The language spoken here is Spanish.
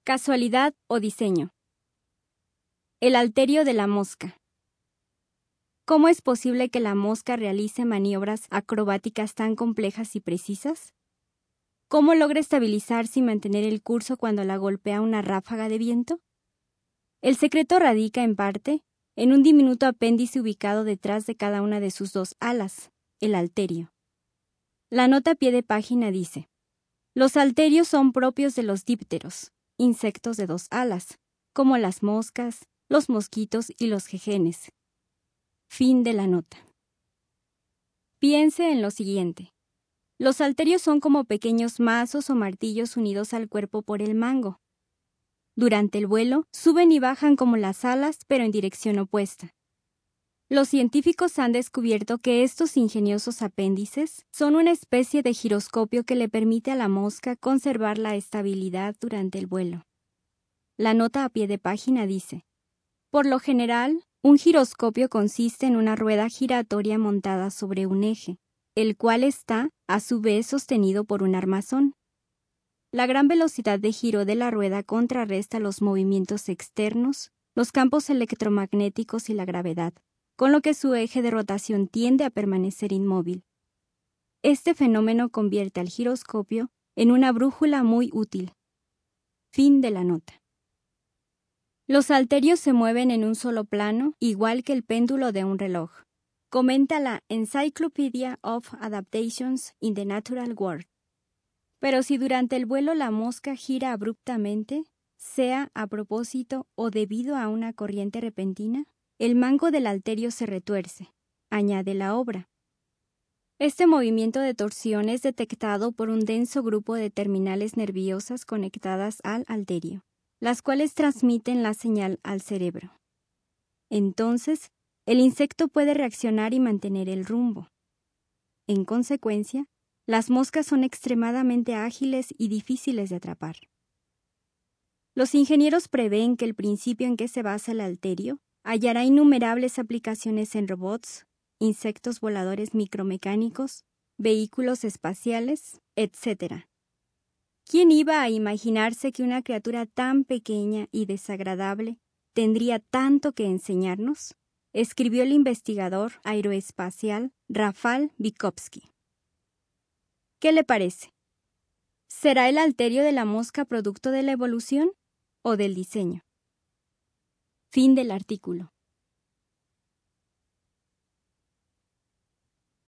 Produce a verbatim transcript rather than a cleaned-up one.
Casualidad o diseño. El alterio de la mosca. ¿Cómo es posible que la mosca realice maniobras acrobáticas tan complejas y precisas? ¿Cómo logra estabilizarse y mantener el curso cuando la golpea una ráfaga de viento? El secreto radica, en parte, en un diminuto apéndice ubicado detrás de cada una de sus dos alas, el alterio. La nota a pie de página dice: los alterios son propios de los dípteros, insectos de dos alas, como las moscas, los mosquitos y los jejenes. Fin de la nota. Piense en lo siguiente. Los alterios son como pequeños mazos o martillos unidos al cuerpo por el mango. Durante el vuelo, suben y bajan como las alas, pero en dirección opuesta. Los científicos han descubierto que estos ingeniosos apéndices son una especie de giroscopio que le permite a la mosca conservar la estabilidad durante el vuelo. La nota a pie de página dice: por lo general, un giroscopio consiste en una rueda giratoria montada sobre un eje, el cual está, a su vez, sostenido por un armazón. La gran velocidad de giro de la rueda contrarresta los movimientos externos, los campos electromagnéticos y la gravedad, con lo que su eje de rotación tiende a permanecer inmóvil. Este fenómeno convierte al giroscopio en una brújula muy útil. Fin de la nota. Los alterios se mueven en un solo plano, igual que el péndulo de un reloj. Comenta la Encyclopedia of Adaptations in the Natural World. Pero si durante el vuelo la mosca gira abruptamente, sea a propósito o debido a una corriente repentina, el mango del alterio se retuerce, añade la obra. Este movimiento de torsión es detectado por un denso grupo de terminales nerviosas conectadas al alterio, las cuales transmiten la señal al cerebro. Entonces, el insecto puede reaccionar y mantener el rumbo. En consecuencia, las moscas son extremadamente ágiles y difíciles de atrapar. Los ingenieros prevén que el principio en que se basa el alterio hallará innumerables aplicaciones en robots, insectos voladores micromecánicos, vehículos espaciales, etcétera. ¿Quién iba a imaginarse que una criatura tan pequeña y desagradable tendría tanto que enseñarnos? Escribió el investigador aeroespacial Rafal Vygotsky. ¿Qué le parece? ¿Será el alterio de la mosca producto de la evolución o del diseño? Fin del artículo.